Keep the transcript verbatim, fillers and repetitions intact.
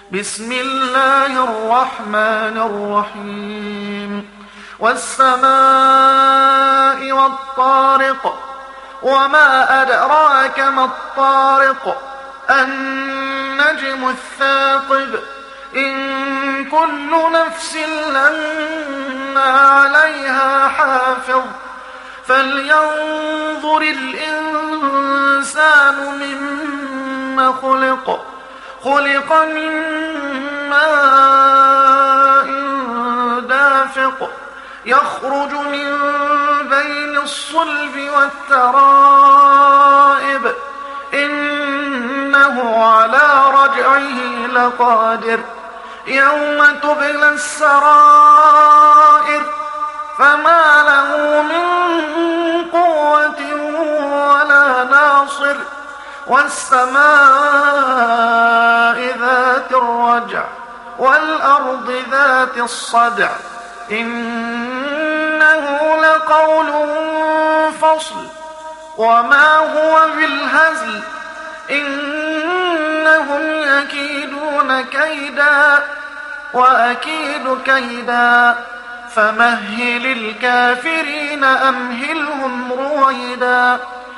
بسم الله الرحمن الرحيم والسماء والطارق وما أدراك ما الطارق النجم الثاقب إن كل نفس لما عليها حافظ فلينظر الإنسان مما خلق خلق من ماء دافق يخرج من بين الصلب والترائب إنه على رجعه لقادر يوم تبلى السرائر فما له من قوة ولا ناصر والسماء ذات الرجع والأرض ذات الصدع إنه لقول فصل وما هو بالهزل إنهم يكيدون كيدا وأكيد كيدا فمهل الكافرين أمهلهم رويدا